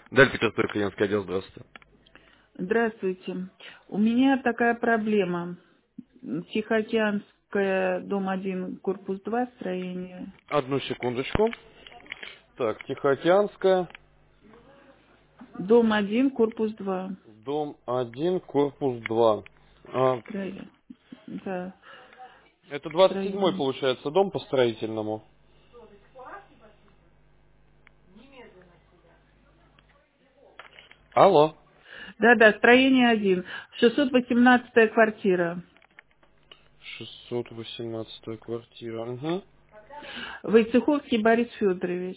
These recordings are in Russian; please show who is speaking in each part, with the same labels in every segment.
Speaker 1: Даль Петербург, клиентский отдел, здравствуйте.
Speaker 2: Здравствуйте. У меня такая проблема. Тихоокеанская, дом 1, корпус 2, строение.
Speaker 1: Одну секундочку. Так, Тихоокеанская,
Speaker 2: Дом 1, корпус 2,
Speaker 1: дом 1, корпус 2.
Speaker 2: строение. Да,
Speaker 1: Это 27-й,
Speaker 2: строение.
Speaker 1: получается, дом по строительному. Алло.
Speaker 2: Да-да, строение 1. 618 квартира.
Speaker 1: 618 квартира. Угу.
Speaker 2: Войцеховский Борис Федорович.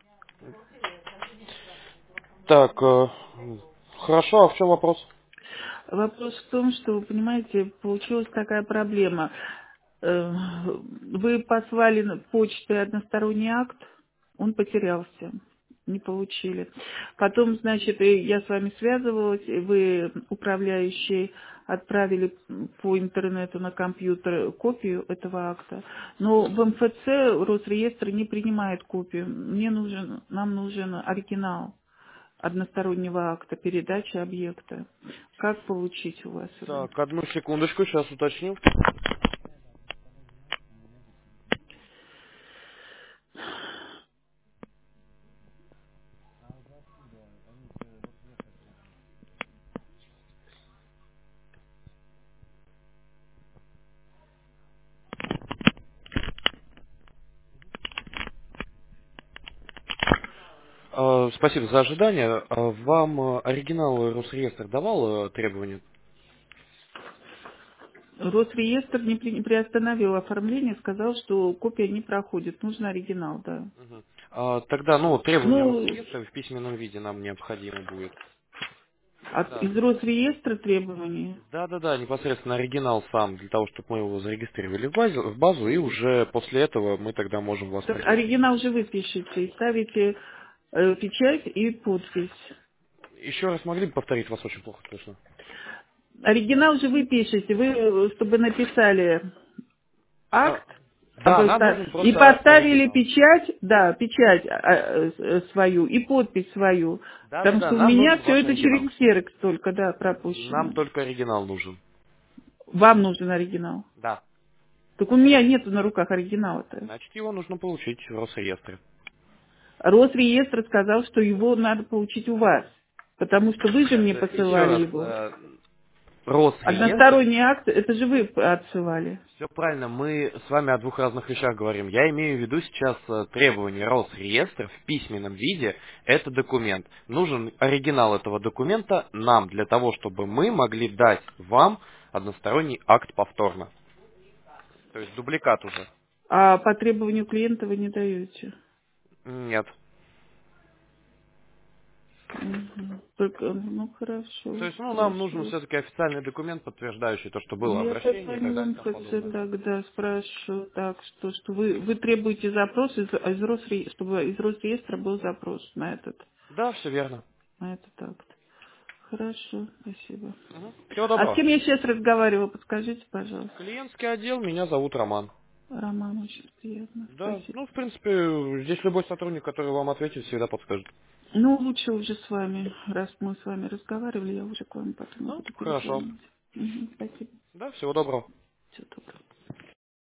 Speaker 1: Так, хорошо, а в чем вопрос?
Speaker 2: Вопрос в том, что, вы понимаете, получилась такая проблема. Э, Вы послали почтой односторонний акт, он потерялся, не получили. Потом, значит, я с вами связывалась, и вы, управляющий, отправили по интернету на компьютер копию этого акта. Но в МФЦ Росреестр не принимает копию. Нам нужен оригинал одностороннего акта передачи объекта. Как получить у вас его?
Speaker 1: Так, одну секундочку, сейчас уточню. Спасибо за ожидание. Вам оригинал Росреестр давал требования?
Speaker 2: Росреестр не приостановил оформление, сказал, что копия не проходит, нужен оригинал, да.
Speaker 1: Мгм. Тогда, ну, требования
Speaker 2: Ну,
Speaker 1: Росреестра в письменном виде нам необходимо будет. Да.
Speaker 2: из Росреестра требования.
Speaker 1: Да, непосредственно оригинал сам, для того, чтобы мы его зарегистрировали в базу, и уже после этого мы тогда можем вас
Speaker 2: Так
Speaker 1: принять.
Speaker 2: оригинал же вы пишете и ставите печать и подпись.
Speaker 1: Еще раз могли бы повторить, вас очень плохо слышно.
Speaker 2: Оригинал же вы пишете, вы, чтобы написали
Speaker 1: А,
Speaker 2: акт
Speaker 1: да, нам нужен
Speaker 2: и
Speaker 1: просто
Speaker 2: поставили
Speaker 1: оригинал.
Speaker 2: печать, да, печать свою и подпись свою. Потому
Speaker 1: Да,
Speaker 2: что у
Speaker 1: нам
Speaker 2: меня
Speaker 1: нужен
Speaker 2: все
Speaker 1: ваш
Speaker 2: это
Speaker 1: оригинал.
Speaker 2: через Ксерокс только, да,
Speaker 1: Нам
Speaker 2: пропущено.
Speaker 1: только оригинал нужен.
Speaker 2: Вам нужен оригинал.
Speaker 1: Да.
Speaker 2: Так у меня нету на руках оригинала-то.
Speaker 1: Значит, его нужно получить в Росреестре.
Speaker 2: Росреестр сказал, что его надо получить у вас. Потому что вы же
Speaker 1: Нет,
Speaker 2: мне
Speaker 1: еще
Speaker 2: посылали
Speaker 1: раз.
Speaker 2: его.
Speaker 1: Росреестр.
Speaker 2: Односторонний акт, это же вы отсылали.
Speaker 1: Все правильно, мы с вами о двух разных вещах говорим. Я имею в виду сейчас требования Росреестра в письменном виде. Это документ. Нужен оригинал этого документа нам, для того, чтобы мы могли дать вам односторонний акт повторно. То есть дубликат уже.
Speaker 2: А по требованию клиента вы не даете.
Speaker 1: Нет.
Speaker 2: Мгм. Только, ну
Speaker 1: То
Speaker 2: хорошо,
Speaker 1: есть, ну, нам нужен
Speaker 2: хорошо.
Speaker 1: все-таки официальный документ, подтверждающий то, что было
Speaker 2: Я
Speaker 1: обращение и так
Speaker 2: позвоню в
Speaker 1: далее и тому
Speaker 2: МФЦ
Speaker 1: подобное.
Speaker 2: тогда, спрашиваю, так, что вы требуете запрос из чтобы из Росреестра был запрос
Speaker 1: Да, все верно.
Speaker 2: на этот акт. Хорошо, спасибо.
Speaker 1: Всего
Speaker 2: А с
Speaker 1: доброго.
Speaker 2: кем я сейчас разговариваю, подскажите, пожалуйста.
Speaker 1: Клиентский отдел, меня зовут Роман.
Speaker 2: Роман, очень приятно,
Speaker 1: Да,
Speaker 2: спасибо.
Speaker 1: ну, в принципе, здесь любой сотрудник, который вам ответит, всегда подскажет.
Speaker 2: Ну, лучше уже с вами, раз мы с вами разговаривали, я уже к вам потом
Speaker 1: Ну,
Speaker 2: буду
Speaker 1: хорошо.
Speaker 2: перезвонить. Мгм, спасибо.
Speaker 1: Да, всего доброго.
Speaker 2: Всего доброго.